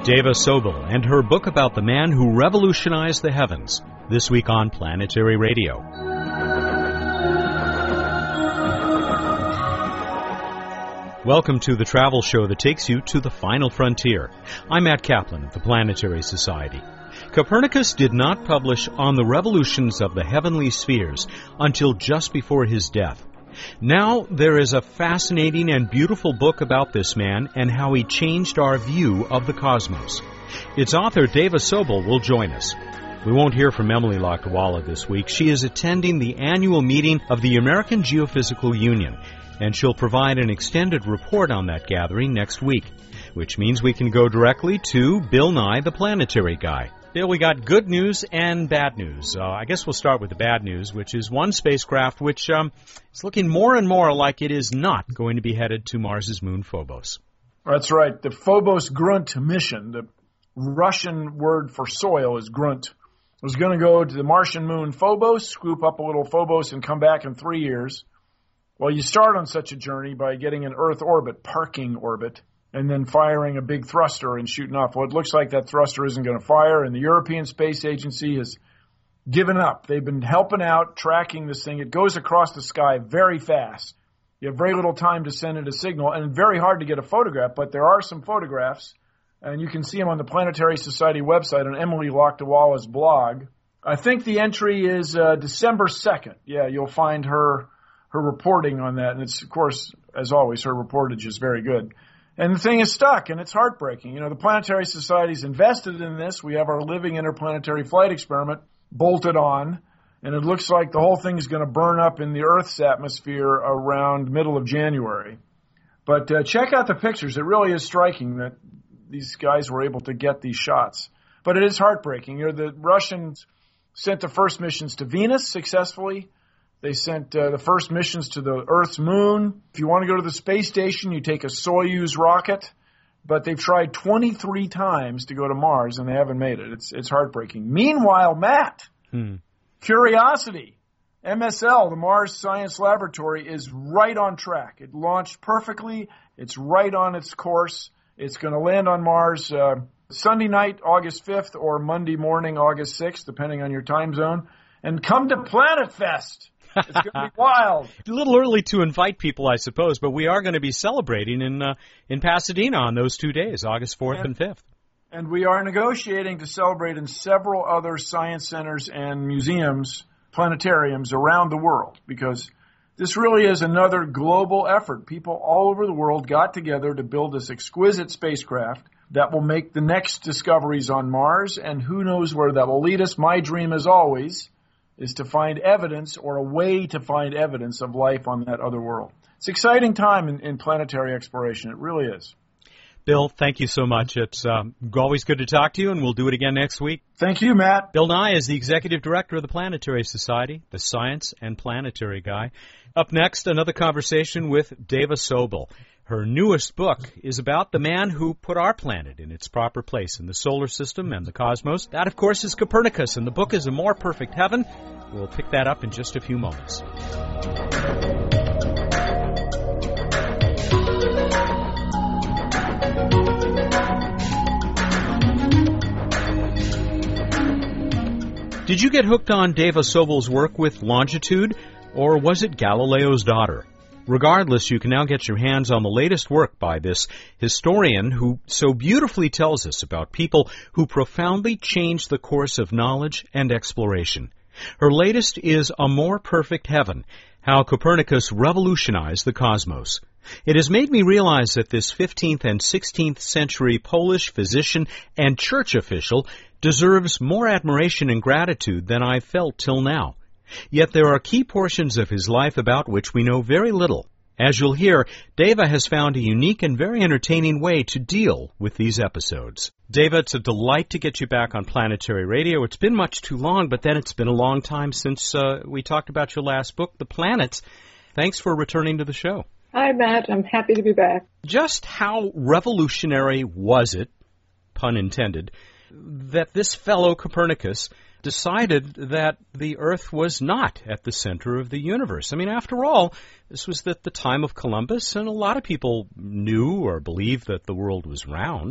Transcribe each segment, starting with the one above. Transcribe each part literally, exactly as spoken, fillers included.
Deva Sobel and her book about the man who revolutionized the heavens, this week on Planetary Radio. Welcome to the travel show that takes you to the final frontier. I'm Matt Kaplan of the Planetary Society. Copernicus did not publish On the Revolutions of the Heavenly Spheres until just before his death. Now there is a fascinating and beautiful book about this man and how he changed our view of the cosmos. Its author, Deva Sobel, will join us. We won't hear from Emily Lakdawalla this week. She is attending the annual meeting of the American Geophysical Union, and she'll provide an extended report on that gathering next week, which means we can go directly to Bill Nye, the planetary guy. Bill, we got good news and bad news. Uh, I guess we'll start with the bad news, which is one spacecraft which um, is looking more and more like it is not going to be headed to Mars's moon Phobos. That's right. The Phobos Grunt mission, the Russian word for soil is Grunt, was going to go to the Martian moon Phobos, scoop up a little Phobos, and come back in three years. Well, you start on such a journey by getting an Earth orbit, parking orbit, and then firing a big thruster and shooting off. Well, it looks like that thruster isn't going to fire, and the European Space Agency has given up. They've been helping out, tracking this thing. It goes across the sky very fast. You have very little time to send it a signal, and very hard to get a photograph, but there are some photographs, and you can see them on the Planetary Society website on Emily Lakdawalla's blog. I think the entry is uh, December second. Yeah, you'll find her her reporting on that, and it's, of course, as always, her reportage is very good. And the thing is stuck, and it's heartbreaking. You know, the Planetary Society's invested in this. We have our living interplanetary flight experiment bolted on, and it looks like the whole thing is going to burn up in the Earth's atmosphere around middle of January. But uh, check out the pictures. It really is striking that these guys were able to get these shots. But it is heartbreaking. You know, the Russians sent the first missions to Venus successfully. They sent uh, the first missions to the Earth's moon. If you want to go to the space station, you take a Soyuz rocket. But they've tried twenty-three times to go to Mars, and they haven't made it. It's it's heartbreaking. Meanwhile, Matt, hmm. Curiosity, M S L, the Mars Science Laboratory, is right on track. It launched perfectly. It's right on its course. It's going to land on Mars uh, Sunday night, August fifth, or Monday morning, August sixth, depending on your time zone. And come to Planet Fest. It's going to be wild. A little early to invite people, I suppose, but we are going to be celebrating in uh, in Pasadena on those two days, August fourth and, and fifth. And we are negotiating to celebrate in several other science centers and museums, planetariums around the world, because this really is another global effort. People all over the world got together to build this exquisite spacecraft that will make the next discoveries on Mars, and who knows where that will lead us. My dream, as always, is to find evidence or a way to find evidence of life on that other world. It's an exciting time in, in planetary exploration. It really is. Bill, thank you so much. It's um, always good to talk to you, and we'll do it again next week. Thank you, Matt. Bill Nye is the Executive Director of the Planetary Society, the science and planetary guy. Up next, another conversation with Deva Sobel. Her newest book is about the man who put our planet in its proper place in the solar system and the cosmos. That, of course, is Copernicus, and the book is A More Perfect Heaven. We'll pick that up in just a few moments. Did you get hooked on Deva Sobel's work with Longitude, or was it Galileo's daughter? Regardless, you can now get your hands on the latest work by this historian who so beautifully tells us about people who profoundly changed the course of knowledge and exploration. Her latest is A More Perfect Heaven, How Copernicus Revolutionized the Cosmos. It has made me realize that this fifteenth and sixteenth century Polish physician and church official deserves more admiration and gratitude than I've felt till now. Yet there are key portions of his life about which we know very little. As you'll hear, Deva has found a unique and very entertaining way to deal with these episodes. Deva, it's a delight to get you back on Planetary Radio. It's been much too long, but then it's been a long time since uh, we talked about your last book, The Planets. Thanks for returning to the show. Hi, Matt. I'm happy to be back. Just how revolutionary was it, pun intended, that this fellow Copernicus decided that the Earth was not at the center of the universe? I mean, after all, this was at the time of Columbus, and a lot of people knew or believed that the world was round.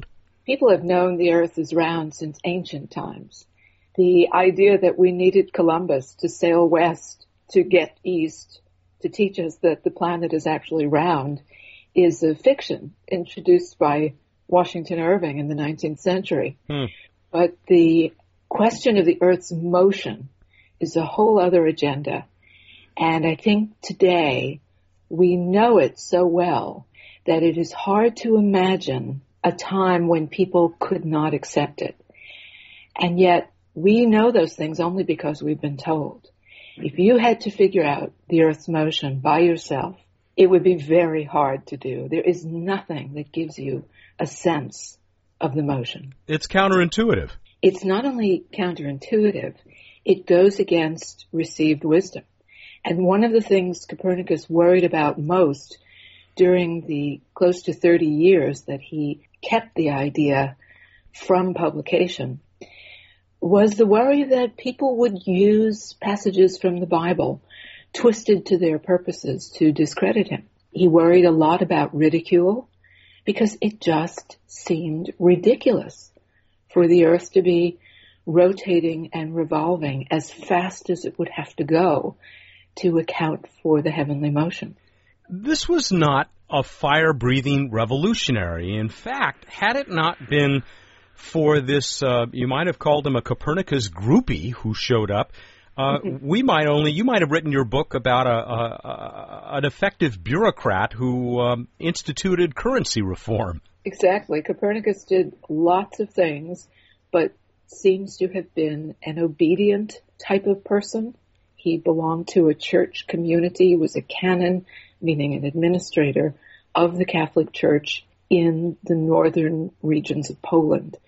People have known the Earth is round since ancient times. The idea that we needed Columbus to sail west to get east to teach us that the planet is actually round is a fiction introduced by Washington Irving in the nineteenth century. Hmm. But the question of the Earth's motion is a whole other agenda. And I think today we know it so well that it is hard to imagine a time when people could not accept it. And yet we know those things only because we've been told. If you had to figure out the Earth's motion by yourself, it would be very hard to do. There is nothing that gives you a sense of the motion. It's counterintuitive. It's not only counterintuitive, it goes against received wisdom. And one of the things Copernicus worried about most during the close to thirty years that he kept the idea from publication was the worry that people would use passages from the Bible twisted to their purposes to discredit him. He worried a lot about ridicule because it just seemed ridiculous for the Earth to be rotating and revolving as fast as it would have to go to account for the heavenly motion. This was not a fire-breathing revolutionary. In fact, had it not been for this, uh, you might have called him a Copernicus groupie who showed up, uh, mm-hmm. we might only, you might have written your book about a, a, a an effective bureaucrat who um, instituted currency reform. Exactly. Copernicus did lots of things, but seems to have been an obedient type of person. He belonged to a church community, was a canon, meaning an administrator of the Catholic Church in the northern regions of Poland.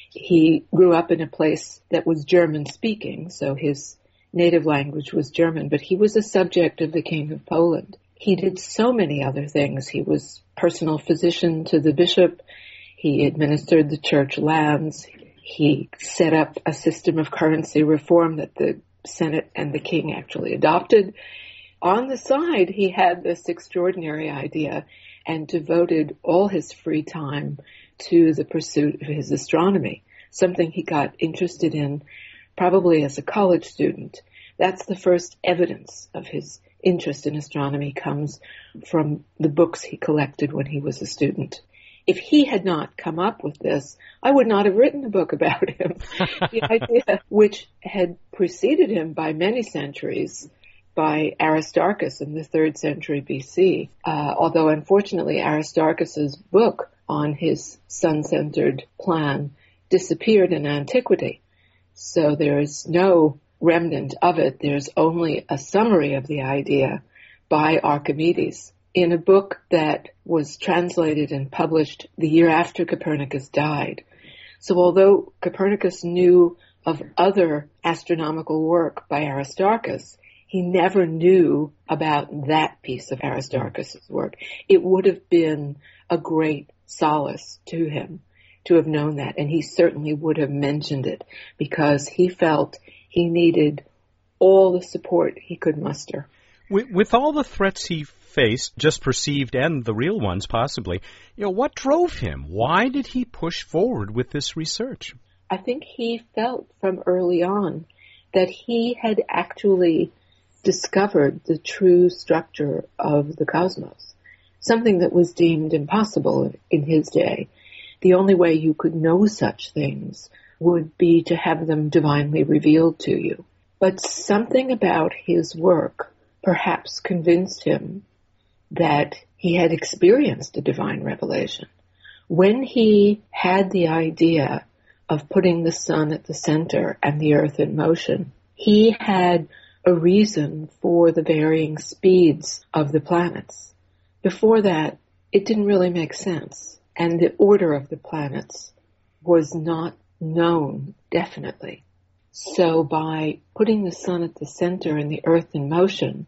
He grew up in a place that was German-speaking, so his native language was German, but he was a subject of the King of Poland. He did so many other things. He was personal physician to the bishop. He administered the church lands. He set up a system of currency reform that the Senate and the king actually adopted. On the side, he had this extraordinary idea and devoted all his free time to the pursuit of his astronomy, something he got interested in probably as a college student. That's the first evidence of his interest in astronomy comes from the books he collected when he was a student. If he had not come up with this, I would not have written a book about him. The idea, which had preceded him by many centuries, by Aristarchus in the third century B C, uh, although unfortunately Aristarchus's book on his sun-centered plan disappeared in antiquity. So there is no remnant of it. There's only a summary of the idea by Archimedes in a book that was translated and published the year after Copernicus died. So although Copernicus knew of other astronomical work by Aristarchus, he never knew about that piece of Aristarchus's work. It would have been a great solace to him to have known that, and he certainly would have mentioned it because he felt he needed all the support he could muster. With, with all the threats he faced, just perceived and the real ones possibly, you know, what drove him? Why did he push forward with this research? I think he felt from early on that he had actually discovered the true structure of the cosmos, something that was deemed impossible in his day. The only way you could know such things would be to have them divinely revealed to you. But something about his work perhaps convinced him that he had experienced a divine revelation. When he had the idea of putting the sun at the center and the earth in motion, he had a reason for the varying speeds of the planets. Before that, it didn't really make sense, and the order of the planets was not known definitely. So by putting the sun at the center and the earth in motion,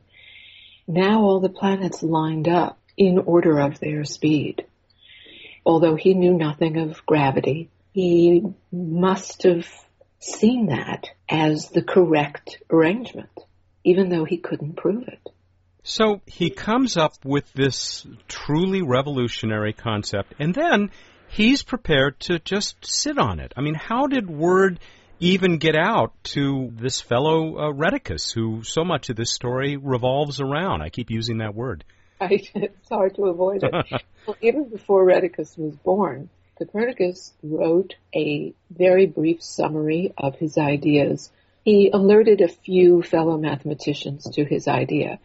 now all the planets lined up in order of their speed. Although he knew nothing of gravity, he must have seen that as the correct arrangement, even though he couldn't prove it. So he comes up with this truly revolutionary concept, and then he's prepared to just sit on it. I mean, how did word even get out to this fellow uh, Rheticus, who so much of this story revolves around? I keep using that word. Right. It's hard to avoid it. Well, even before Rheticus was born, Copernicus wrote a very brief summary of his ideas. He alerted a few fellow mathematicians to his idea.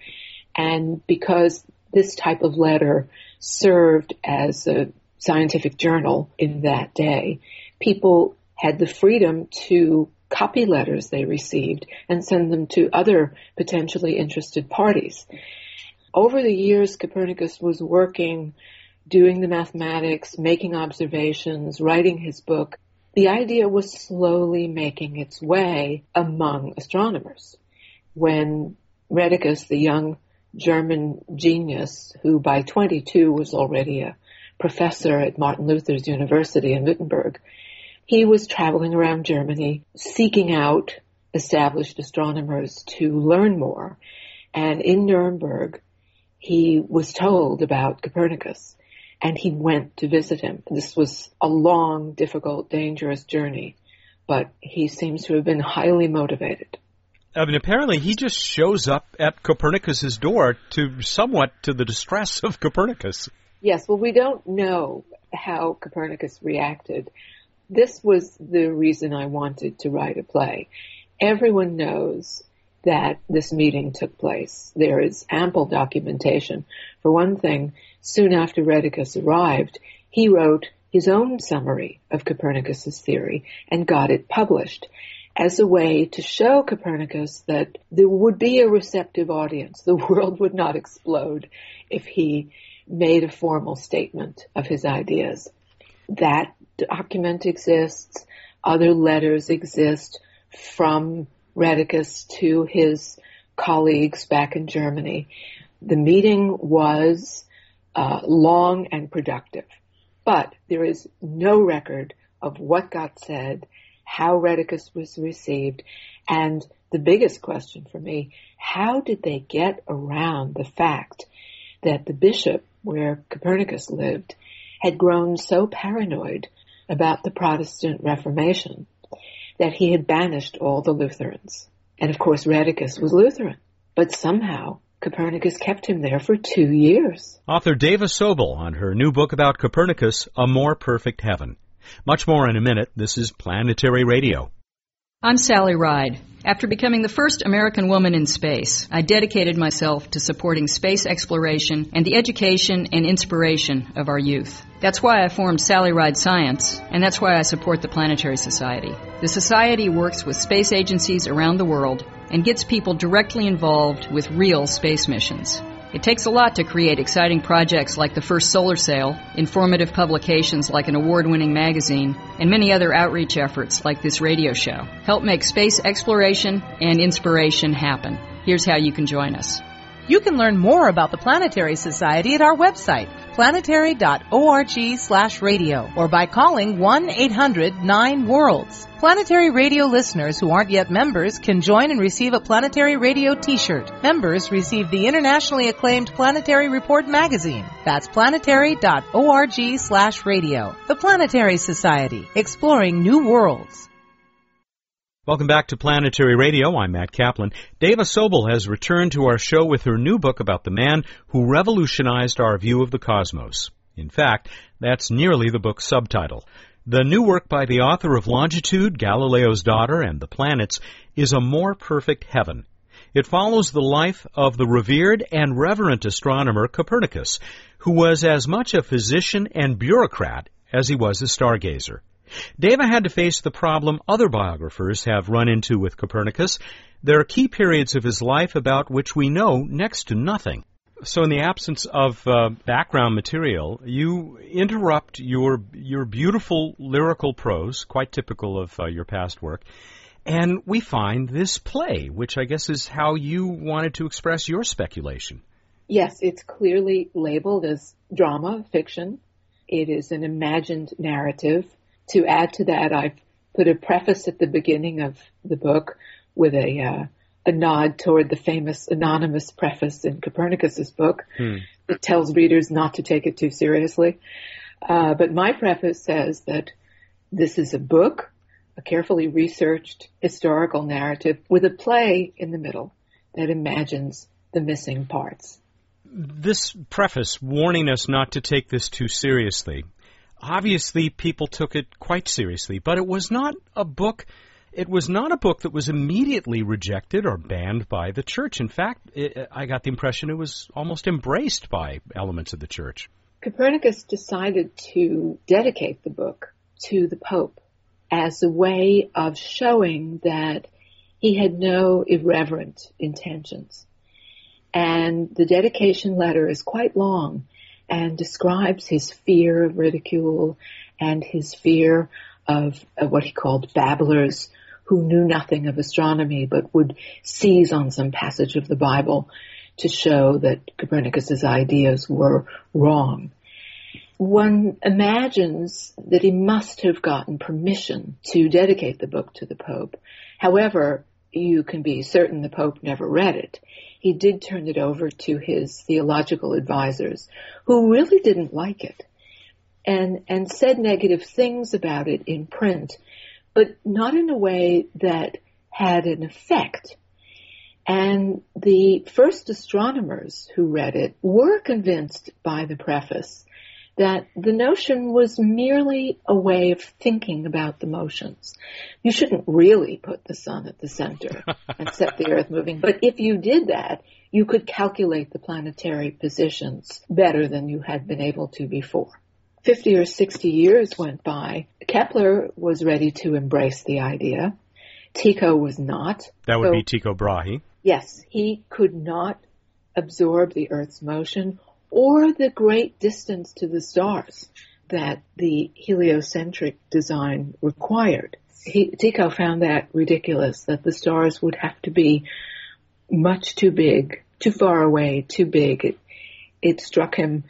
And because this type of letter served as a scientific journal in that day, people had the freedom to copy letters they received and send them to other potentially interested parties. Over the years, Copernicus was working, doing the mathematics, making observations, writing his book. The idea was slowly making its way among astronomers. When Rheticus, the young German genius, who by twenty-two was already a professor at Martin Luther's University in Wittenberg, he was traveling around Germany seeking out established astronomers to learn more. And in Nuremberg, he was told about Copernicus, and he went to visit him. This was a long, difficult, dangerous journey, but he seems to have been highly motivated. I mean, apparently he just shows up at Copernicus's door to somewhat to the distress of Copernicus. Yes, well, we don't know how Copernicus reacted. This was the reason I wanted to write a play. Everyone knows that this meeting took place. There is ample documentation. For one thing, soon after Rheticus arrived, he wrote his own summary of Copernicus's theory and got it published as a way to show Copernicus that there would be a receptive audience. The world would not explode if he made a formal statement of his ideas. That document exists. Other letters exist from Rheticus to his colleagues back in Germany. The meeting was uh, long and productive, but there is no record of what got said, how Rheticus was received, and the biggest question for me, how did they get around the fact that the bishop where Copernicus lived had grown so paranoid about the Protestant Reformation that he had banished all the Lutherans. And of course, Rheticus was Lutheran, but somehow Copernicus kept him there for two years. Author Dava Sobel on her new book about Copernicus, A More Perfect Heaven. Much more in a minute. This is Planetary Radio. I'm Sally Ride. After becoming the first American woman in space, I dedicated myself to supporting space exploration and the education and inspiration of our youth. That's why I formed Sally Ride Science, and that's why I support the Planetary Society. The Society works with space agencies around the world and gets people directly involved with real space missions. It takes a lot to create exciting projects like the first solar sail, informative publications like an award-winning magazine, and many other outreach efforts like this radio show. Help make space exploration and inspiration happen. Here's how you can join us. You can learn more about the Planetary Society at our website, planetary dot org slash radio, or by calling one eight hundred nine worlds. Planetary Radio listeners who aren't yet members can join and receive a Planetary Radio t-shirt. Members receive the internationally acclaimed Planetary Report magazine. That's planetary dot org slash radio. The Planetary Society, exploring new worlds. Welcome back to Planetary Radio. I'm Matt Kaplan. Dava Sobel has returned to our show with her new book about the man who revolutionized our view of the cosmos. In fact, that's nearly the book's subtitle. The new work by the author of Longitude, Galileo's Daughter, and the Planets is A More Perfect Heaven. It follows the life of the revered and reverent astronomer Copernicus, who was as much a physician and bureaucrat as he was a stargazer. Dava had to face the problem other biographers have run into with Copernicus. There are key periods of his life about which we know next to nothing. So in the absence of uh, background material, you interrupt your your beautiful lyrical prose, quite typical of uh, your past work, and we find this play, which I guess is how you wanted to express your speculation. Yes, it's clearly labeled as drama, fiction. It is an imagined narrative. To add to that, I've put a preface at the beginning of the book with a uh, a nod toward the famous anonymous preface in Copernicus's book. Hmm. It tells readers not to take it too seriously. Uh, but my preface says that this is a book, a carefully researched historical narrative with a play in the middle that imagines the missing parts. This preface warning us not to take this too seriously. Obviously, people took it quite seriously, but it was not a book It was not a book that was immediately rejected or banned by the church. In fact, it, I got the impression it was almost embraced by elements of the church. Copernicus decided to dedicate the book to the Pope as a way of showing that he had no irreverent intentions. And the dedication letter is quite long and describes his fear of ridicule and his fear of, of what he called babblers who knew nothing of astronomy but would seize on some passage of the Bible to show that Copernicus's ideas were wrong. One imagines that he must have gotten permission to dedicate the book to the Pope. However, you can be certain the Pope never read it. He did turn it over to his theological advisors, who really didn't like it, and, and said negative things about it in print, but not in a way that had an effect. And the first astronomers who read it were convinced by the preface that the notion was merely a way of thinking about the motions. You shouldn't really put the sun at the center and set the Earth moving, but if you did that, you could calculate the planetary positions better than you had been able to before. Fifty or sixty years went by. Kepler was ready to embrace the idea. Tycho was not. That would so, be Tycho Brahe. Yes, he could not absorb the Earth's motion or the great distance to the stars that the heliocentric design required. He, Tycho found that ridiculous, that the stars would have to be much too big, too far away, too big. It, it struck him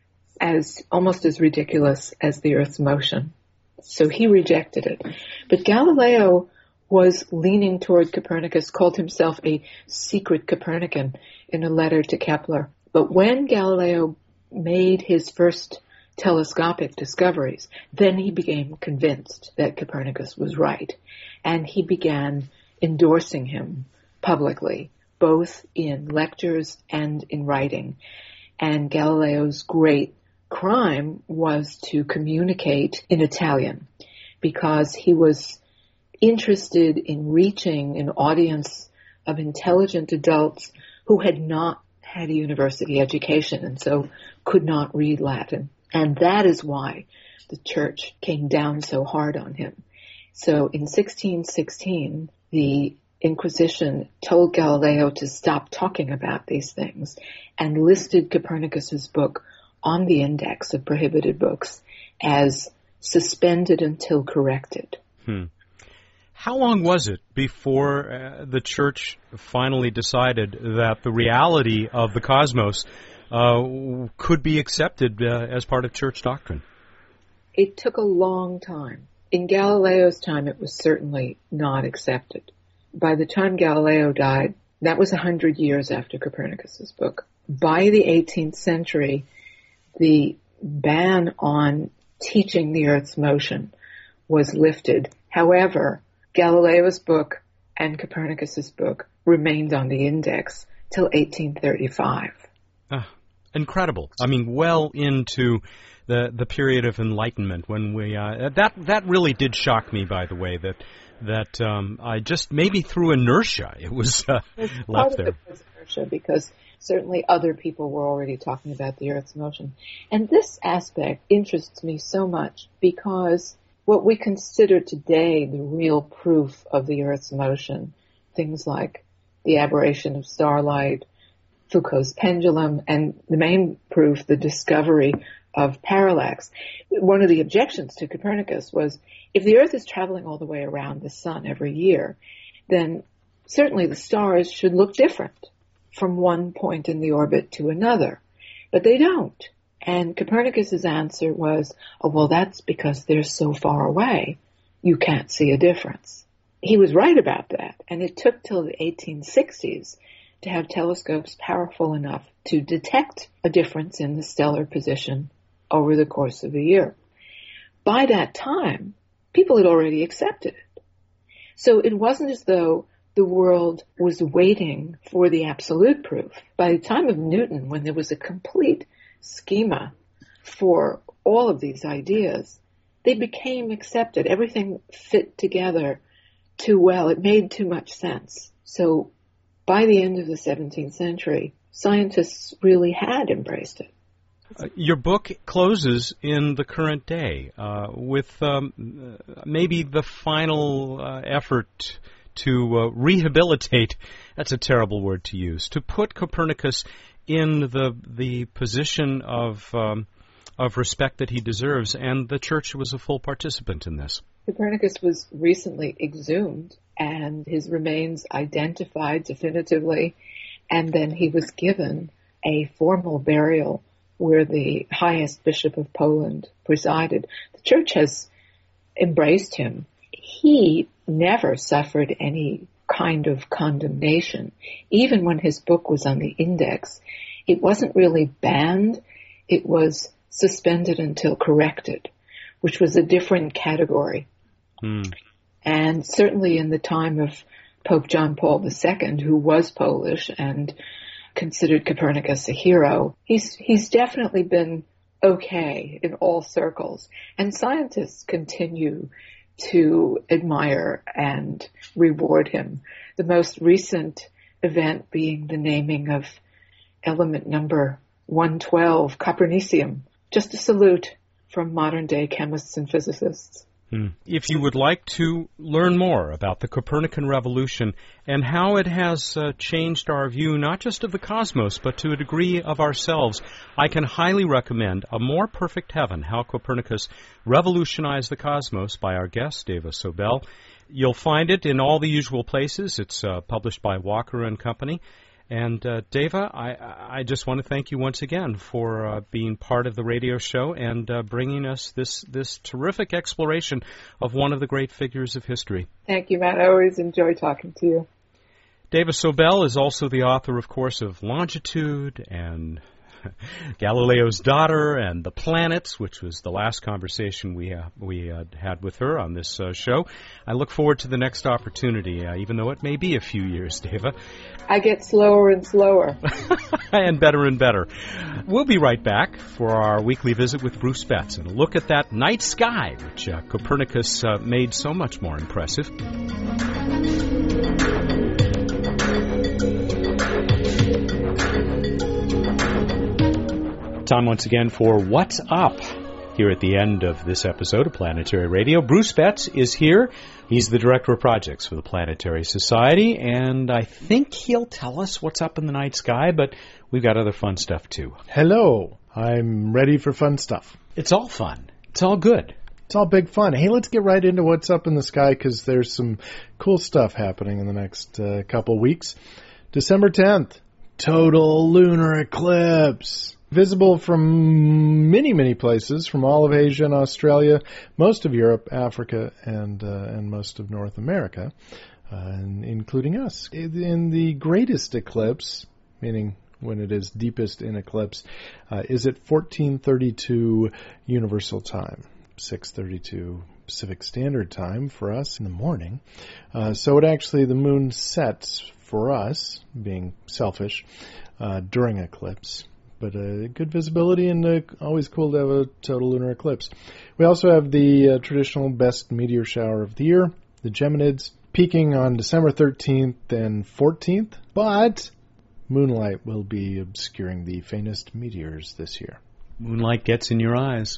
as almost as ridiculous as the Earth's motion. So he rejected it. But Galileo was leaning toward Copernicus, called himself a secret Copernican in a letter to Kepler. But when Galileo made his first telescopic discoveries, then he became convinced that Copernicus was right. And he began endorsing him publicly, both in lectures and in writing. And Galileo's great crime was to communicate in Italian, because he was interested in reaching an audience of intelligent adults who had not had a university education and so could not read Latin. And that is why the church came down so hard on him. So in sixteen sixteen, the Inquisition told Galileo to stop talking about these things and listed Copernicus's book on the index of prohibited books as suspended until corrected. Hmm. How long was it before uh, the church finally decided that the reality of the cosmos uh, could be accepted uh, as part of church doctrine? It took a long time. In Galileo's time, it was certainly not accepted. By the time Galileo died, that was a hundred years after Copernicus's book. By the eighteenth century, the ban on teaching the Earth's motion was lifted. However, Galileo's book and Copernicus's book remained on the index till eighteen thirty-five. Ah, incredible. I mean, well into the the period of Enlightenment when we uh, that that really did shock me. By the way, that that um, I just maybe through inertia it was uh, left part there. Of it was inertia because certainly other people were already talking about the Earth's motion, and this aspect interests me so much because what we consider today the real proof of the Earth's motion, things like the aberration of starlight, Foucault's pendulum, and the main proof, the discovery of parallax. One of the objections to Copernicus was, if the Earth is traveling all the way around the sun every year, then certainly the stars should look different from one point in the orbit to another. But they don't. And Copernicus's answer was, oh, well, that's because they're so far away, you can't see a difference. He was right about that, and it took till the eighteen sixties to have telescopes powerful enough to detect a difference in the stellar position over the course of a year. By that time, people had already accepted it. So it wasn't as though the world was waiting for the absolute proof. By the time of Newton, when there was a complete schema for all of these ideas, they became accepted. Everything fit together too well. It made too much sense. So by the end of the seventeenth century, scientists really had embraced it. Uh, your book closes in the current day uh, with um, maybe the final uh, effort to uh, rehabilitate, that's a terrible word to use, to put Copernicus in the the position of um, of respect that he deserves, and the Church was a full participant in this. Copernicus was recently exhumed, and his remains identified definitively, and then he was given a formal burial where the highest bishop of Poland presided. The Church has embraced him. He never suffered any kind of condemnation. Even when his book was on the index, it wasn't really banned. It was suspended until corrected, which was a different category. Mm. And certainly in the time of Pope John Paul the Second, who was Polish and considered Copernicus a hero, he's he's definitely been okay in all circles. And scientists continue to admire and reward him. The most recent event being the naming of element number one twelve, Copernicium. Just a salute from modern-day chemists and physicists. Hmm. If you would like to learn more about the Copernican revolution and how it has uh, changed our view not just of the cosmos, but to a degree of ourselves, I can highly recommend A More Perfect Heaven, How Copernicus Revolutionized the Cosmos by our guest, Dava Sobel. You'll find it in all the usual places. It's uh, published by Walker and Company. And, uh, Dava, I, I just want to thank you once again for uh, being part of the radio show and uh, bringing us this, this terrific exploration of one of the great figures of history. Thank you, Matt. I always enjoy talking to you. Dava Sobel is also the author, of course, of Longitude and Galileo's Daughter and The Planets, which was the last conversation we uh, we uh, had with her on this uh, show. I look forward to the next opportunity, uh, even though it may be a few years, Dava. I get slower and slower. And better and better. We'll be right back for our weekly visit with Bruce Betts and a look at that night sky, which uh, Copernicus uh, made so much more impressive. Time once again for What's Up here at the end of this episode of Planetary Radio. Bruce Betts is here. He's the Director of Projects for the Planetary Society, and I think he'll tell us what's up in the night sky, but we've got other fun stuff too. Hello. I'm ready for fun stuff. It's all fun. It's all good. It's all big fun. Hey, let's get right into what's up in the sky because there's some cool stuff happening in the next uh, couple weeks. December tenth, total lunar eclipse. Visible from many, many places, from all of Asia and Australia, most of Europe, Africa, and uh, and most of North America, uh, and including us. In the greatest eclipse, meaning when it is deepest in eclipse, uh, is at fourteen thirty-two Universal Time, six thirty-two Pacific Standard Time for us in the morning. Uh, so it actually, the moon sets for us, being selfish, uh, during eclipse. But uh, good visibility and uh, always cool to have a total lunar eclipse. We also have the uh, traditional best meteor shower of the year, the Geminids, peaking on December thirteenth and fourteenth. But moonlight will be obscuring the faintest meteors this year. Moonlight gets in your eyes.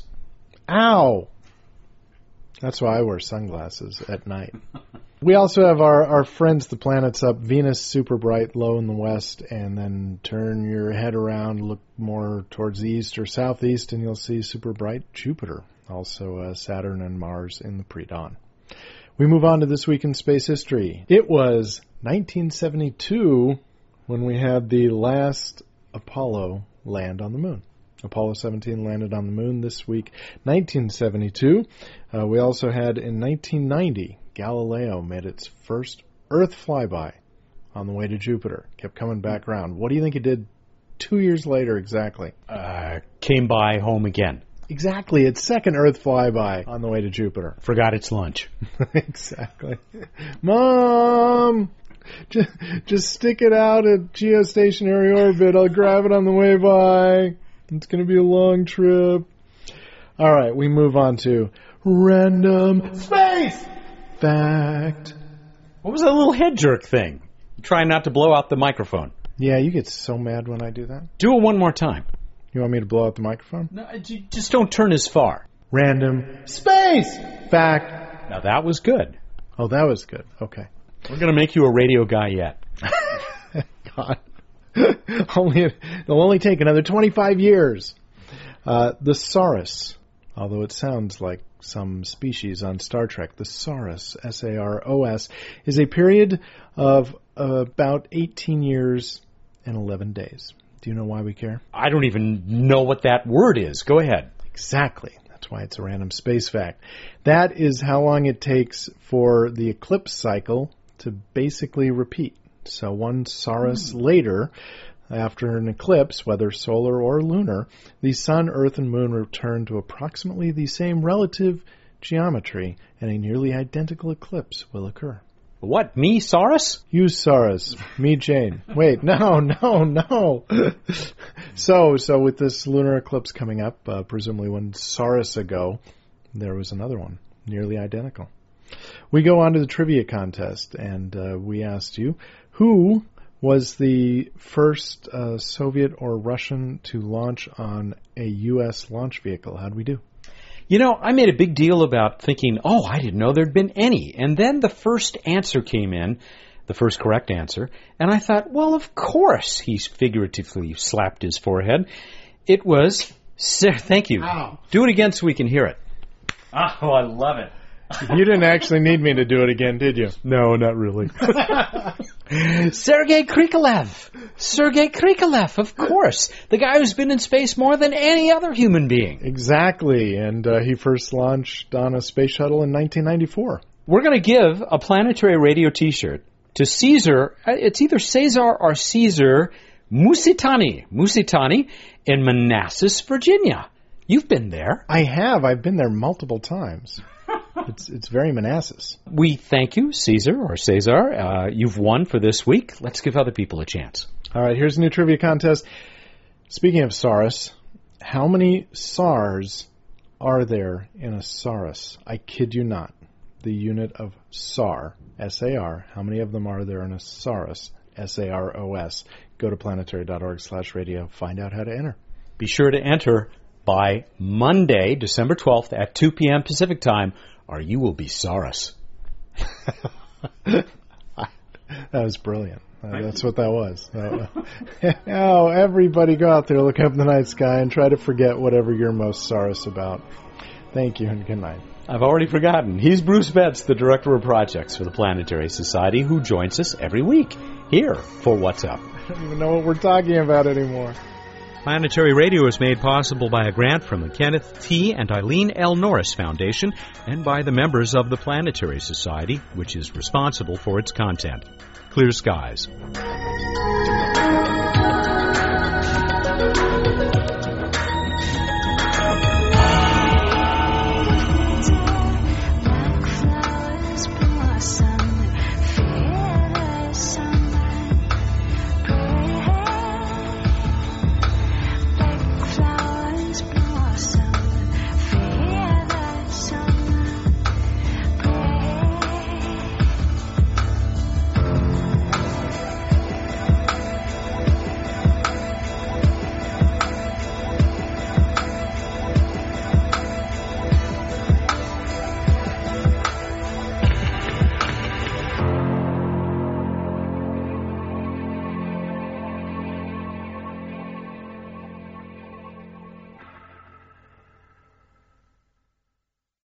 Ow! That's why I wear sunglasses at night. We also have our, our friends, the planets up. Venus, super bright, low in the west, and then turn your head around, look more towards the east or southeast, and you'll see super bright Jupiter. Also uh, Saturn and Mars in the pre-dawn. We move on to This Week in Space History. It was nineteen seventy-two when we had the last Apollo land on the moon. Apollo seventeen landed on the moon this week, nineteen seventy-two. Uh, we also had in nineteen ninety, Galileo made its first Earth flyby on the way to Jupiter. Kept coming back around. What do you think it did two years later exactly? Uh, came by home again. Exactly. Its second Earth flyby on the way to Jupiter. Forgot its lunch. Exactly. Mom! Just, just stick it out at geostationary orbit. I'll grab it on the way by. It's going to be a long trip. All right, we move on to random space fact. What was that little head jerk thing? Trying not to blow out the microphone. Yeah, you get so mad when I do that. Do it one more time. You want me to blow out the microphone? No, just don't turn as far. Random space fact. Now that was good. Oh, that was good. Okay. We're going to make you a radio guy yet. God. only, it'll only take another twenty-five years. Uh, the Saros, although it sounds like some species on Star Trek, the Saros, S A R O S, is a period of uh, about eighteen years and eleven days. Do you know why we care? I don't even know what that word is. Go ahead. Exactly. That's why it's a random space fact. That is how long it takes for the eclipse cycle to basically repeat. So one Saros mm. later, after an eclipse, whether solar or lunar, the sun, earth, and moon return to approximately the same relative geometry, and a nearly identical eclipse will occur. What, me, Saros? You, Saros. Me, Jane. Wait, no, no, no. so, so with this lunar eclipse coming up, uh, presumably one Saros ago, there was another one, nearly identical. We go on to the trivia contest, and uh, we asked you, who was the first uh, Soviet or Russian to launch on a U S launch vehicle? How'd we do? You know, I made a big deal about thinking, oh, I didn't know there'd been any. And then the first answer came in, the first correct answer, and I thought, well, of course, he figuratively slapped his forehead. It was, thank you. Ow. Do it again so we can hear it. Oh, I love it. You didn't actually need me to do it again, did you? No, not really. Sergei Krikalev. Sergei Krikalev, of course. The guy who's been in space more than any other human being. Exactly, and uh, he first launched on a space shuttle in nineteen ninety-four. We're going to give a Planetary Radio t-shirt to Caesar. It's either Cesar or Caesar Musitani. Musitani in Manassas, Virginia. You've been there. I have. I've been there multiple times. It's it's very Manassas. We thank you, Caesar or Cesar. Uh, you've won for this week. Let's give other people a chance. All right, here's a new trivia contest. Speaking of Saros, how many SARs are there in a Saros? I kid you not. The unit of S A R, S A R, how many of them are there in a Saros, S A R O S? Go to planetary.org slash radio. Find out how to enter. Be sure to enter by Monday, December twelfth at two p.m. Pacific Time, or you will be Saros. That was brilliant. Uh, that's what that was. Uh, oh, everybody go out there, look up in the night sky, and try to forget whatever you're most Saros about. Thank you, and good night. I've already forgotten. He's Bruce Betts, the Director of Projects for the Planetary Society, who joins us every week here for What's Up. I don't even know what we're talking about anymore. Planetary Radio is made possible by a grant from the Kenneth T. and Eileen L. Norris Foundation and by the members of the Planetary Society, which is responsible for its content. Clear skies.